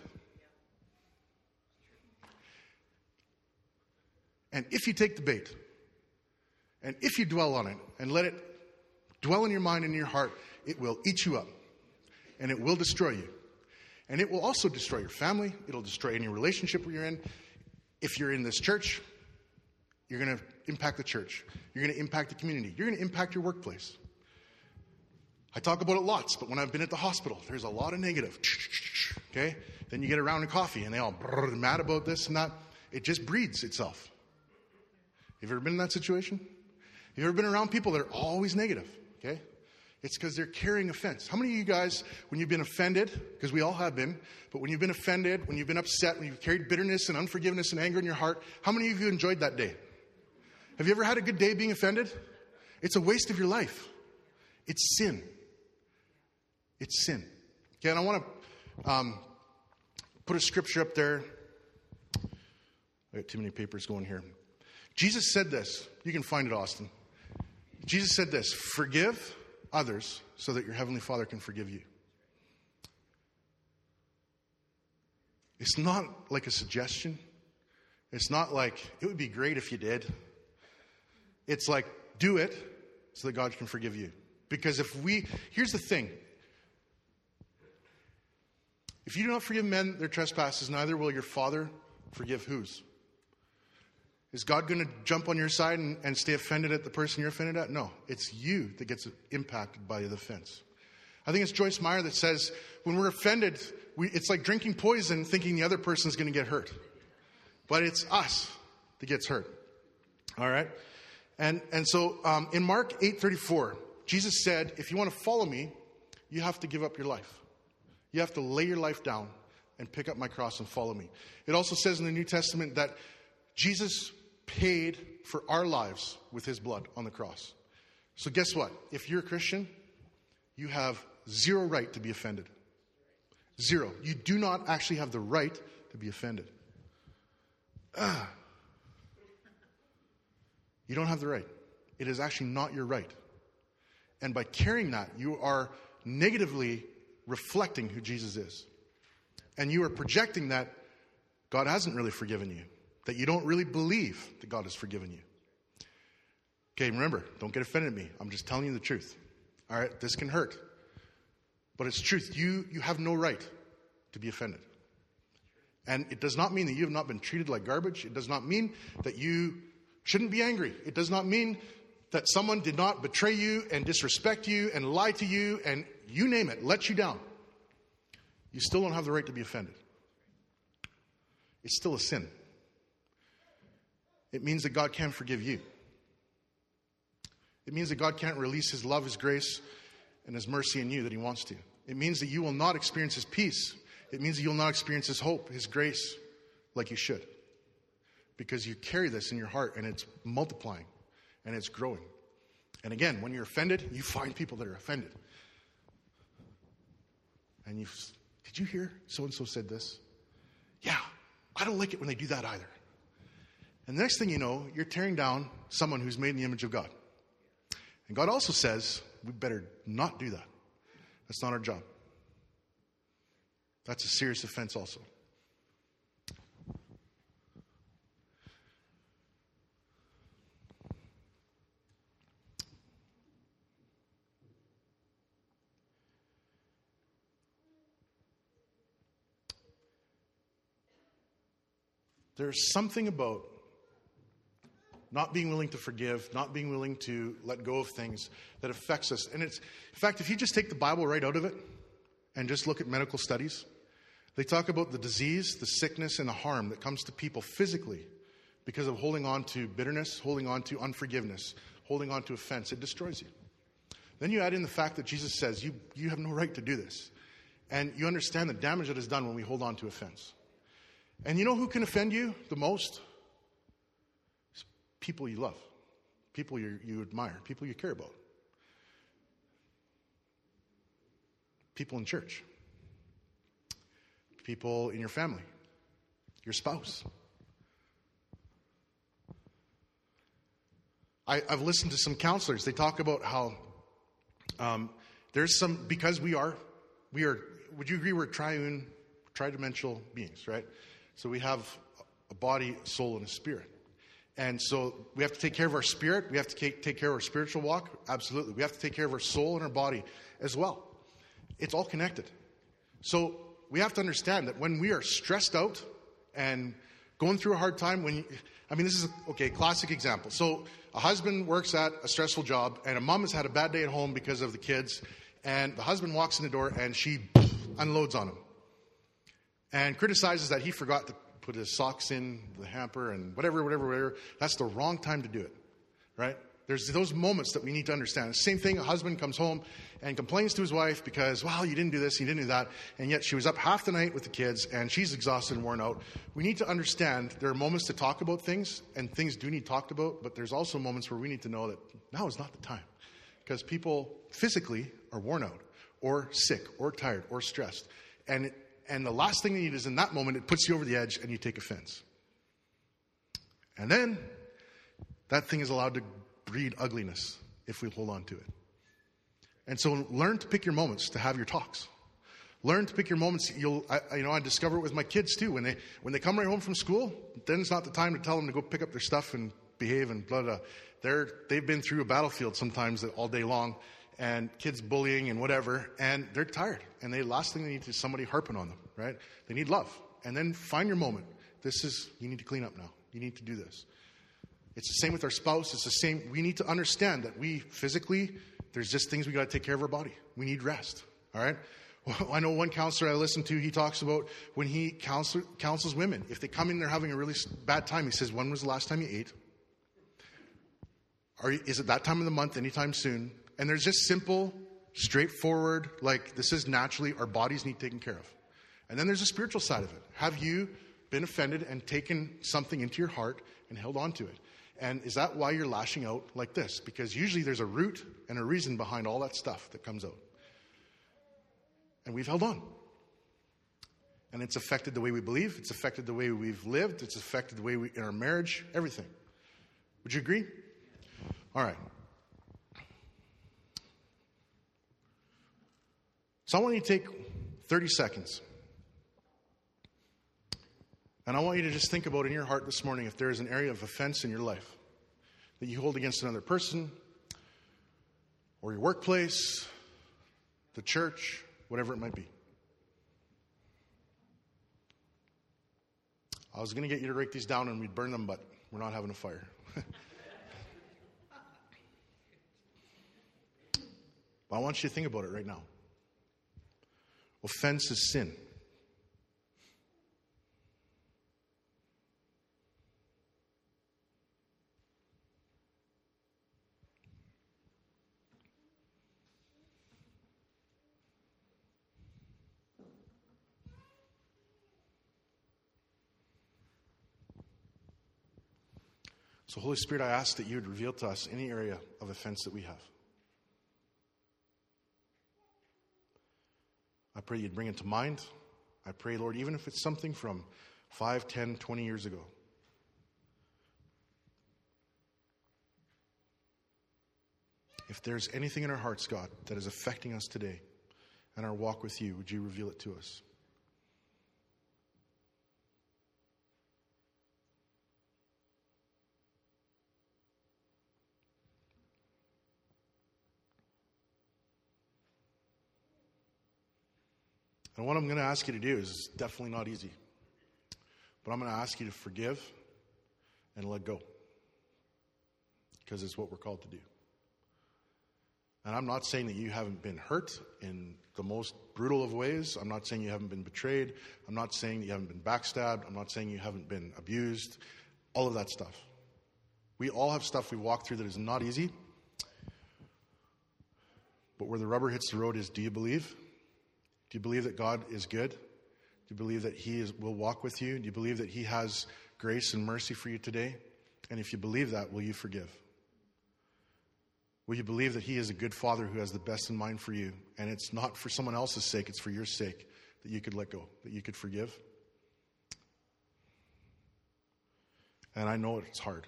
And if you take the bait, and if you dwell on it, and let it dwell in your mind and in your heart, it will eat you up. And it will destroy you. And it will also destroy your family. It'll destroy any relationship you're in. If you're in this church, you're going to impact the church. You're going to impact the community. You're going to impact your workplace. I talk about it lots, but when I've been at the hospital, there's a lot of negative. Okay? Then you get around in coffee, and they all brrr, mad about this and that. It just breeds itself. Have you ever been in that situation? Have you ever been around people that are always negative? Okay? It's because they're carrying offense. How many of you guys, when you've been offended, because we all have been, but when you've been offended, when you've been upset, when you've carried bitterness and unforgiveness and anger in your heart, how many of you enjoyed that day? Have you ever had a good day being offended? It's a waste of your life. It's sin. It's sin. Okay, and I want to um, put a scripture up there. I got too many papers going here. Jesus said this. You can find it, Austin. Jesus said this, forgive others so that your heavenly Father can forgive you. It's not like a suggestion. It's not like, it would be great if you did. It's like, do it so that God can forgive you. Because if we, here's the thing. If you do not forgive men their trespasses, neither will your Father forgive whose? Is God going to jump on your side and, and stay offended at the person you're offended at? No, it's you that gets impacted by the offense. I think it's Joyce Meyer that says, when we're offended, we, it's like drinking poison thinking the other person's going to get hurt. But it's us that gets hurt. All right? And and so um, in Mark eight thirty-four, Jesus said, if you want to follow me, you have to give up your life. You have to lay your life down and pick up my cross and follow me. It also says in the New Testament that Jesus paid for our lives with his blood on the cross. So guess what? If you're a Christian, you have zero right to be offended. Zero. You do not actually have the right to be offended. Ah. You don't have the right. It is actually not your right. And by carrying that, you are negatively reflecting who Jesus is. And you are projecting that God hasn't really forgiven you. That you don't really believe that God has forgiven you. Okay, remember, don't get offended at me. I'm just telling you the truth. All right, this can hurt. But it's truth. You, you have no right to be offended. And it does not mean that you have not been treated like garbage. It does not mean that you shouldn't be angry. It does not mean that someone did not betray you and disrespect you and lie to you and you name it, let you down. You still don't have the right to be offended. It's still a sin. It means that God can't forgive you. It means that God can't release his love, his grace, and his mercy in you that he wants to. It means that you will not experience his peace. It means that you'll not experience his hope, his grace, like you should. Because you carry this in your heart, and it's multiplying, and it's growing. And again, when you're offended, you find people that are offended. And you, did you hear so-and-so said this? Yeah, I don't like it when they do that either. And the next thing you know, you're tearing down someone who's made in the image of God. And God also says, we better not do that. That's not our job. That's a serious offense also. There's something about not being willing to forgive, not being willing to let go of things that affects us. And it's, in fact, if you just take the Bible right out of it and just look at medical studies, they talk about the disease, the sickness, and the harm that comes to people physically because of holding on to bitterness, holding on to unforgiveness, holding on to offense. It destroys you. Then you add in the fact that Jesus says, you, you have no right to do this. And you understand the damage that is done when we hold on to offense. And you know who can offend you the most? It's people you love, people you, you admire, people you care about, people in church, people in your family, your spouse. I, I've listened to some counselors. They talk about how um, there's some, because we are, we are, would you agree we're triune, tridimensional beings, right? So we have a body, soul, and a spirit. And so we have to take care of our spirit. We have to take care of our spiritual walk. Absolutely. We have to take care of our soul and our body as well. It's all connected. So we have to understand that when we are stressed out and going through a hard time, when you, I mean, this is, okay, classic example. So a husband works at a stressful job, and a mom has had a bad day at home because of the kids, and the husband walks in the door, and she unloads on him. And criticizes that he forgot to put his socks in the hamper and whatever, whatever, whatever. That's the wrong time to do it, right? There's those moments that we need to understand. Same thing, a husband comes home and complains to his wife because, well, you didn't do this, you didn't do that, and yet she was up half the night with the kids, and she's exhausted and worn out. We need to understand there are moments to talk about things, and things do need talked about, but there's also moments where we need to know that now is not the time. Because people physically are worn out, or sick, or tired, or stressed. And it, And the last thing you need is in that moment, it puts you over the edge and you take offense. And then that thing is allowed to breed ugliness if we hold on to it. And so learn to pick your moments to have your talks. Learn to pick your moments. You'll, I, you know, I discover it with my kids too. When they when they come right home from school, then it's not the time to tell them to go pick up their stuff and behave and blah blah. They're they've been through a battlefield sometimes all day long. And kids bullying and whatever, and they're tired. And the last thing they need is somebody harping on them, right? They need love. And then find your moment. This is, you need to clean up now. You need to do this. It's the same with our spouse. It's the same. We need to understand that we physically, there's just things we got to take care of our body. We need rest, all right? Well, I know one counselor I listen to, he talks about when he counsel, counsels women. If they come in, they're having a really bad time, he says, when was the last time you ate? Are you, is it that time of the month anytime soon? And there's just simple, straightforward, like this is naturally our bodies need taken care of. And then there's a spiritual side of it. Have you been offended and taken something into your heart and held on to it? And is that why you're lashing out like this? Because usually there's a root and a reason behind all that stuff that comes out. And we've held on. And it's affected the way we believe. It's affected the way we've lived. It's affected the way we, in our marriage, everything. Would you agree? All right. So I want you to take thirty seconds. And I want you to just think about in your heart this morning if there is an area of offense in your life that you hold against another person or your workplace, the church, whatever it might be. I was going to get you to write these down and we'd burn them, but we're not having a fire. But I want you to think about it right now. Offense is sin. So, Holy Spirit, I ask that you would reveal to us any area of offense that we have. I pray you'd bring it to mind. I pray, Lord, even if it's something from five, ten, twenty years ago. If there's anything in our hearts, God, that is affecting us today and our walk with you, would you reveal it to us? And what I'm going to ask you to do is definitely not easy. But I'm going to ask you to forgive and let go. Because it's what we're called to do. And I'm not saying that you haven't been hurt in the most brutal of ways. I'm not saying you haven't been betrayed. I'm not saying that you haven't been backstabbed. I'm not saying you haven't been abused. All of that stuff. We all have stuff we walk through that is not easy. But where the rubber hits the road is, do you believe? Do you believe that God is good? Do you believe that He is, will walk with you? Do you believe that He has grace and mercy for you today? And if you believe that, will you forgive? Will you believe that He is a good Father who has the best in mind for you? And it's not for someone else's sake, it's for your sake that you could let go, that you could forgive? And I know it's hard.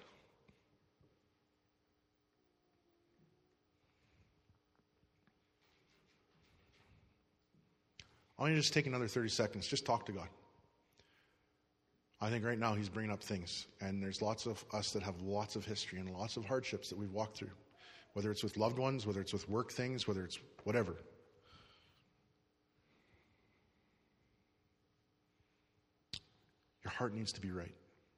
I want you to just take another thirty seconds. Just talk to God. I think right now He's bringing up things. And there's lots of us that have lots of history and lots of hardships that we've walked through. Whether it's with loved ones, whether it's with work things, whether it's whatever. Your heart needs to be right.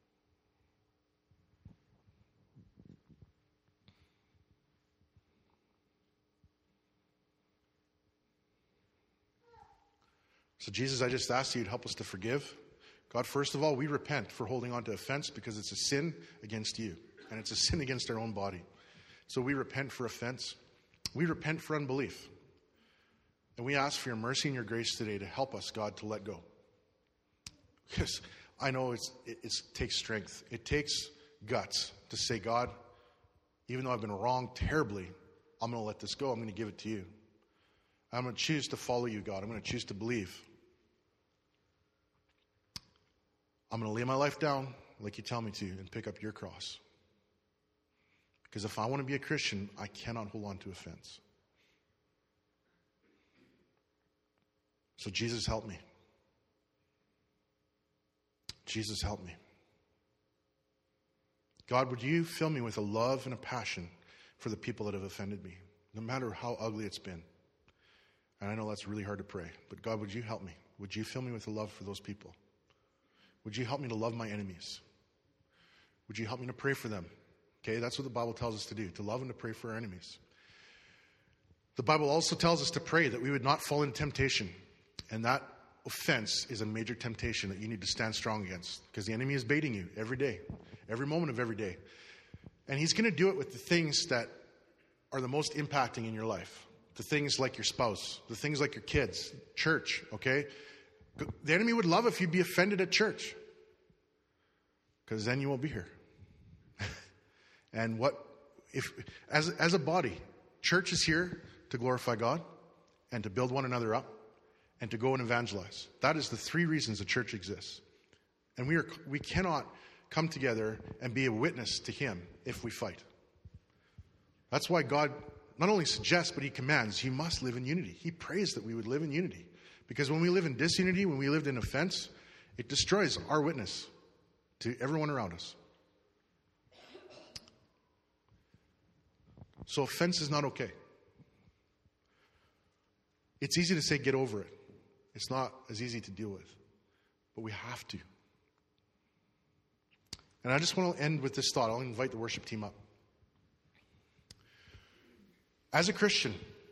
So Jesus, I just ask you to help us to forgive. God, first of all, we repent for holding on to offense because it's a sin against you. And it's a sin against our own body. So we repent for offense. We repent for unbelief. And we ask for your mercy and your grace today to help us, God, to let go. Because I know it's, it, it takes strength. It takes guts to say, God, even though I've been wrong terribly, I'm going to let this go. I'm going to give it to you. I'm going to choose to follow you, God. I'm going to choose to believe. I'm going to lay my life down like you tell me to and pick up your cross. Because if I want to be a Christian, I cannot hold on to offense. So Jesus, help me. Jesus, help me. God, would you fill me with a love and a passion for the people that have offended me, no matter how ugly it's been. And I know that's really hard to pray, but God, would you help me? Would you fill me with a love for those people? Would you help me to love my enemies? Would you help me to pray for them? Okay, that's what the Bible tells us to do, to love and to pray for our enemies. The Bible also tells us to pray that we would not fall into temptation. And that offense is a major temptation that you need to stand strong against, because the enemy is baiting you every day, every moment of every day. And he's going to do it with the things that are the most impacting in your life. The things like your spouse, the things like your kids, church, okay? The enemy would love if you'd be offended at church, because then you won't be here. And what, if, as, as a body, church is here to glorify God and to build one another up and to go and evangelize. That is the three reasons the church exists. And we are, we cannot come together and be a witness to him if we fight. That's why God not only suggests, but he commands, you must live in unity. He prays that we would live in unity. Because when we live in disunity, when we live in offense, it destroys our witness to everyone around us. So offense is not okay. It's easy to say get over it. It's not as easy to deal with. But we have to. And I just want to end with this thought. I'll invite the worship team up. As a Christian,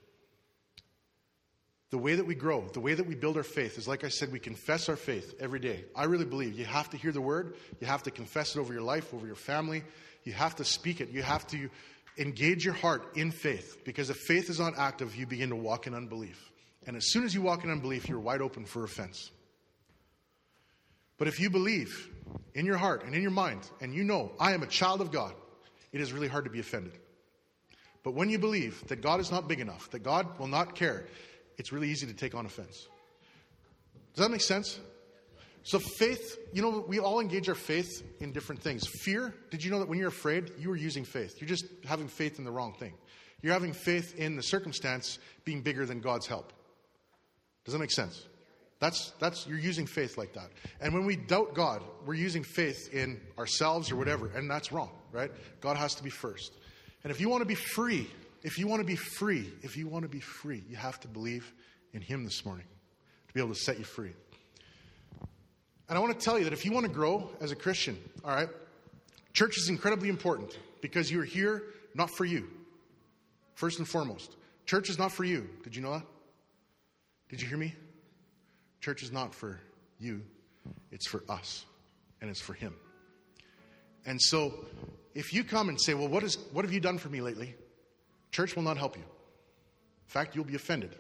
the way that we grow, the way that we build our faith is, like I said, we confess our faith every day. I really believe you have to hear the word. You have to confess it over your life, over your family. You have to speak it. You have to engage your heart in faith. Because if faith is not active, you begin to walk in unbelief. And as soon as you walk in unbelief, you're wide open for offense. But if you believe in your heart and in your mind, and you know, I am a child of God, it is really hard to be offended. But when you believe that God is not big enough, that God will not care, it's really easy to take on offense. Does that make sense? So faith, you know, we all engage our faith in different things. Fear, did you know that when you're afraid, you are using faith? You're just having faith in the wrong thing. You're having faith in the circumstance being bigger than God's help. Does that make sense? That's, that's, you're using faith like that. And when we doubt God, we're using faith in ourselves or whatever, and that's wrong, right? God has to be first. And if you want to be free, if you want to be free, if you want to be free, you have to believe in him this morning to be able to set you free. And I want to tell you that if you want to grow as a Christian, all right, church is incredibly important because you're here not for you. First and foremost, church is not for you. Did you know that? Did you hear me? Church is not for you. It's for us. And it's for him. And so if you come and say, well, what is what have you done for me lately? Church will not help you. In fact, you'll be offended.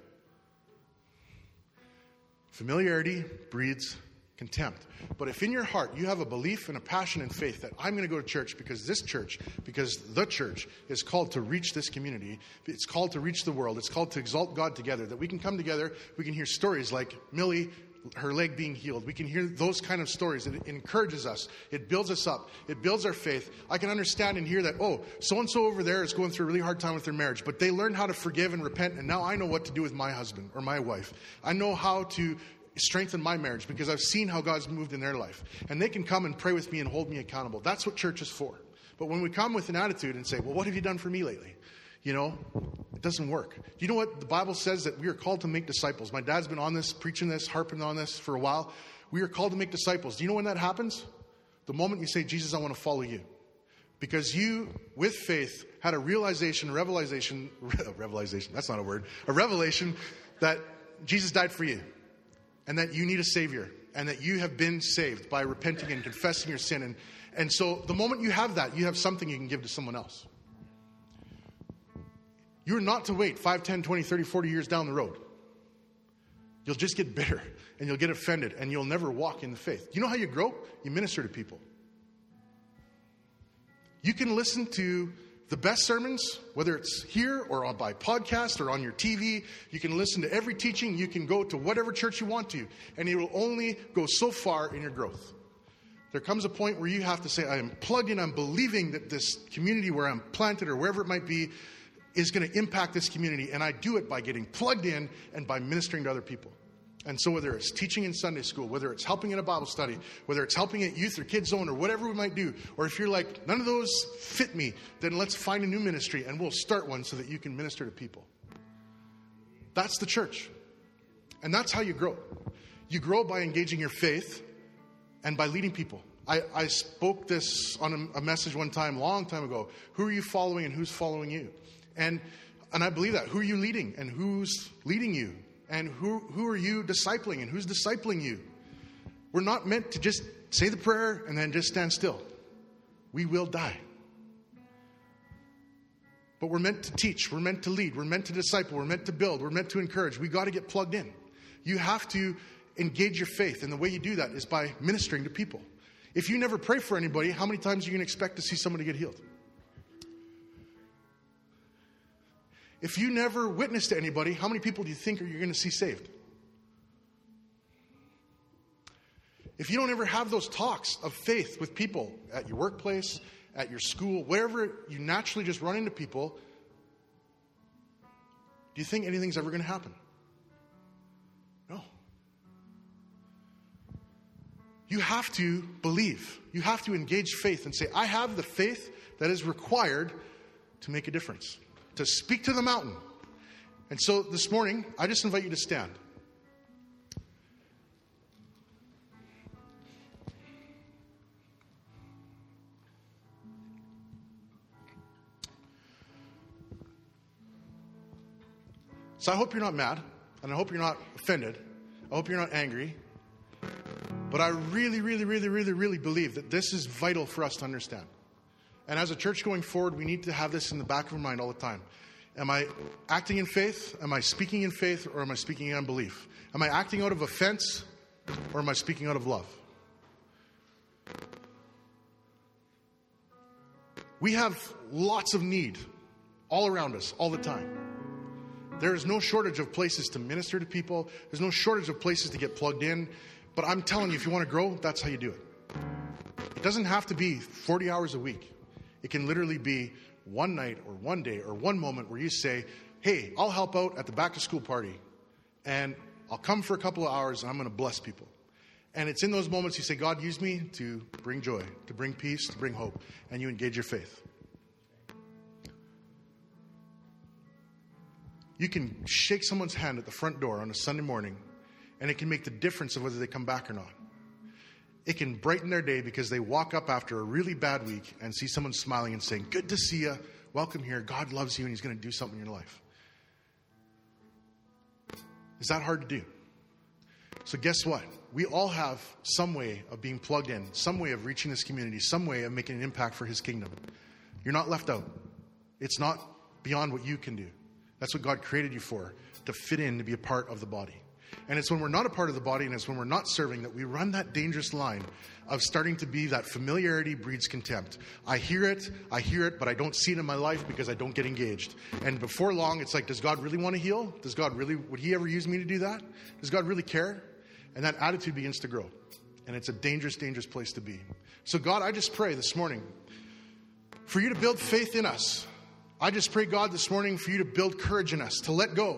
Familiarity breeds contempt. But if in your heart you have a belief and a passion and faith that I'm going to go to church because this church, because the church is called to reach this community, it's called to reach the world, it's called to exalt God together, that we can come together, we can hear stories like Millie, her leg being healed. We can hear those kind of stories. It encourages us. It builds us up. It builds our faith. I can understand and hear that, oh, so-and-so over there is going through a really hard time with their marriage, but they learned how to forgive and repent, and now I know what to do with my husband or my wife. I know how to strengthen my marriage because I've seen how God's moved in their life. And they can come and pray with me and hold me accountable. That's what church is for. But when we come with an attitude and say, well, what have you done for me lately? You know, it doesn't work. You know what? The Bible says that we are called to make disciples. My dad's been on this, preaching this, harping on this for a while. We are called to make disciples. Do you know when that happens? The moment you say, Jesus, I want to follow you. Because you, with faith, had a realization, a revelation, a revelation, that's not a word, a revelation that Jesus died for you. And that you need a Savior. And that you have been saved by repenting and confessing your sin. And, and so the moment you have that, you have something you can give to someone else. You're not to wait five, ten, twenty, thirty, forty years down the road. You'll just get bitter. And you'll get offended. And you'll never walk in the faith. You know how you grow? You minister to people. You can listen to the best sermons, whether it's here or on by podcast or on your T V. You can listen to every teaching. You can go to whatever church you want to. And it will only go so far in your growth. There comes a point where you have to say, I am plugged in. I'm believing that this community where I'm planted or wherever it might be is going to impact this community. And I do it by getting plugged in and by ministering to other people. And so whether it's teaching in Sunday school, whether it's helping in a Bible study, whether it's helping at youth or kids zone or whatever we might do, or if you're like, none of those fit me, then let's find a new ministry and we'll start one so that you can minister to people. That's the church. And that's how you grow. You grow by engaging your faith and by leading people. I, I spoke this on a, a message one time, long time ago. Who are you following and who's following you? And and I believe that. Who are you leading and who's leading you? And who who are you discipling and who's discipling you? We're not meant to just say the prayer and then just stand still. We will die. But we're meant to teach. We're meant to lead. We're meant to disciple. We're meant to build. We're meant to encourage. We got to get plugged in. You have to engage your faith. And the way you do that is by ministering to people. If you never pray for anybody, how many times are you going to expect to see somebody get healed? If you never witness to anybody, how many people do you think are you going to see saved? If you don't ever have those talks of faith with people at your workplace, at your school, wherever you naturally just run into people, do you think anything's ever going to happen? No. You have to believe. You have to engage faith and say, I have the faith that is required to make a difference, to speak to the mountain. And so this morning, I just invite you to stand. So I hope you're not mad, and I hope you're not offended. I hope you're not angry. But I really, really, really, really, really believe that this is vital for us to understand. And as a church going forward, we need to have this in the back of our mind all the time. Am I acting in faith? Am I speaking in faith? Or am I speaking in unbelief? Am I acting out of offense? Or am I speaking out of love? We have lots of need all around us, all the time. There is no shortage of places to minister to people. There's no shortage of places to get plugged in. But I'm telling you, if you want to grow, that's how you do it. It doesn't have to be forty hours a week. It can literally be one night or one day or one moment where you say, hey, I'll help out at the back to school party. And I'll come for a couple of hours and I'm going to bless people. And it's in those moments you say, God, use me to bring joy, to bring peace, to bring hope. And you engage your faith. You can shake someone's hand at the front door on a Sunday morning, and it can make the difference of whether they come back or not. It can brighten their day because they walk up after a really bad week and see someone smiling and saying, good to see you, welcome here, God loves you, and he's going to do something in your life. Is that hard to do? So guess what? We all have some way of being plugged in, some way of reaching this community, some way of making an impact for his kingdom. You're not left out. It's not beyond what you can do. That's what God created you for, to fit in, to be a part of the body. And it's when we're not a part of the body and it's when we're not serving that we run that dangerous line of starting to be that familiarity breeds contempt. I hear it, I hear it, but I don't see it in my life because I don't get engaged. And before long, it's like, does God really want to heal? Does God really, would he ever use me to do that? Does God really care? And that attitude begins to grow. And it's a dangerous, dangerous place to be. So God, I just pray this morning for you to build faith in us. I just pray, God, this morning for you to build courage in us, to let go.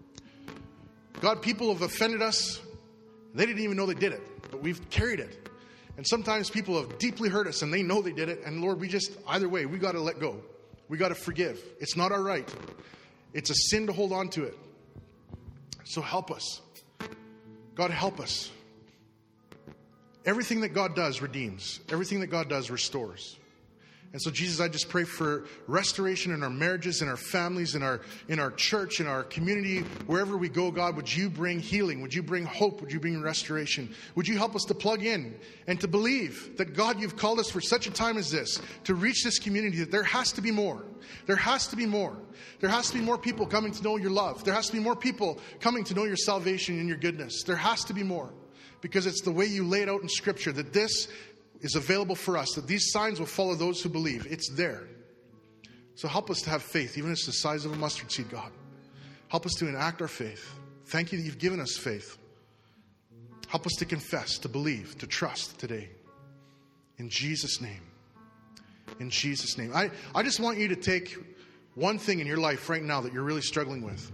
God, people have offended us. They didn't even know they did it, but we've carried it. And sometimes people have deeply hurt us and they know they did it. And Lord, we just, either way, we got to let go. We got to forgive. It's not our right. It's a sin to hold on to it. So help us. God, help us. Everything that God does redeems. Everything that God does restores. And so, Jesus, I just pray for restoration in our marriages, in our families, in our in our church, in our community, wherever we go, God, would you bring healing? Would you bring hope? Would you bring restoration? Would you help us to plug in and to believe that, God, you've called us for such a time as this to reach this community, that there has to be more. There has to be more. There has to be more people coming to know your love. There has to be more people coming to know your salvation and your goodness. There has to be more, because it's the way you lay it out in Scripture, that this is available for us, that these signs will follow those who believe. It's there. So help us to have faith, even if it's the size of a mustard seed, God. Help us to enact our faith. Thank you that you've given us faith. Help us to confess, to believe, to trust today. In Jesus' name. In Jesus' name. I, I just want you to take one thing in your life right now that you're really struggling with.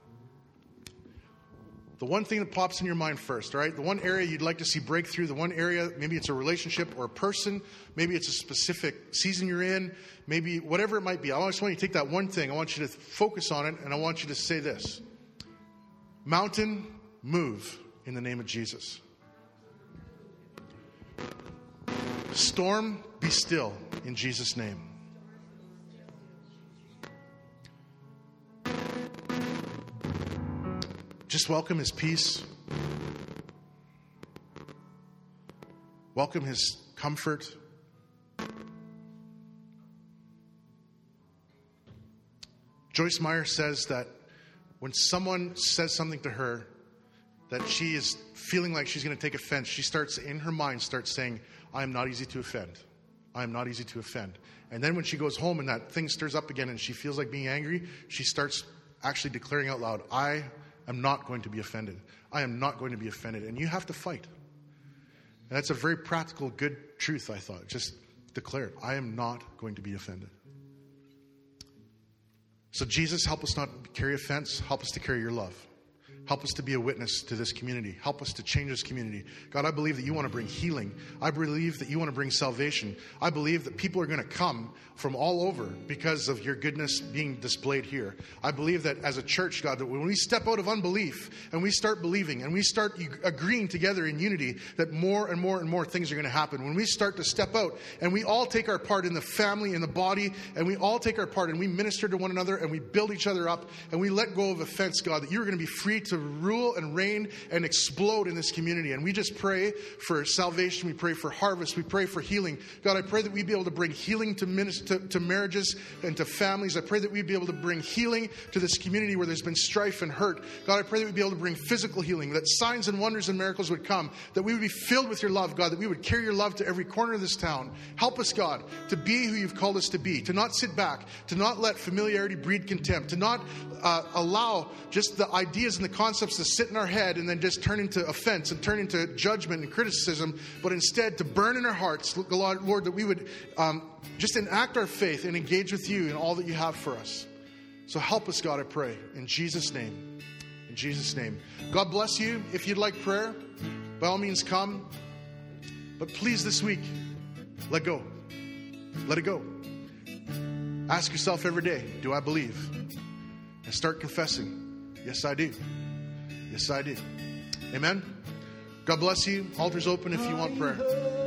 The one thing that pops in your mind first, all right? The one area you'd like to see breakthrough, the one area, maybe it's a relationship or a person, maybe it's a specific season you're in, maybe whatever it might be. I just want you to take that one thing, I want you to focus on it, and I want you to say this. Mountain, move in the name of Jesus. Storm, be still in Jesus' name. Just welcome his peace. Welcome his comfort. Joyce Meyer says that when someone says something to her that she is feeling like she's going to take offense, she starts, in her mind, starts saying, I am not easy to offend. I am not easy to offend. And then when she goes home and that thing stirs up again and she feels like being angry, she starts actually declaring out loud, I am not going to be offended. I am not going to be offended. And you have to fight. And that's a very practical, good truth, I thought. Just declare it. I am not going to be offended. So Jesus, help us not carry offense. Help us to carry your love. Help us to be a witness to this community. Help us to change this community. God, I believe that you want to bring healing. I believe that you want to bring salvation. I believe that people are going to come from all over because of your goodness being displayed here. I believe that as a church, God, that when we step out of unbelief and we start believing and we start agreeing together in unity, that more and more and more things are going to happen. When we start to step out and we all take our part in the family, in the body, and we all take our part and we minister to one another and we build each other up and we let go of offense, God, that you're going to be free to rule and reign and explode in this community. And we just pray for salvation. We pray for harvest. We pray for healing. God, I pray that we be able to bring healing to, minister, to, to marriages and to families. I pray that we'd be able to bring healing to this community where there's been strife and hurt. God, I pray that we'd be able to bring physical healing, that signs and wonders and miracles would come, that we would be filled with your love, God, that we would carry your love to every corner of this town. Help us, God, to be who you've called us to be, to not sit back, to not let familiarity breed contempt, to not uh, allow just the ideas and the concepts to sit in our head and then just turn into offense and turn into judgment and criticism, but instead to burn in our hearts, Lord, that we would um, just enact our faith and engage with you in all that you have for us. So help us, God, I pray, in Jesus' name. In Jesus' name. God bless you. If you'd like prayer, by all means come. But please this week, let go. Let it go. Ask yourself every day, do I believe? And start confessing, yes, I do. Yes, I do. Amen. God bless you. Altar's open if you want prayer.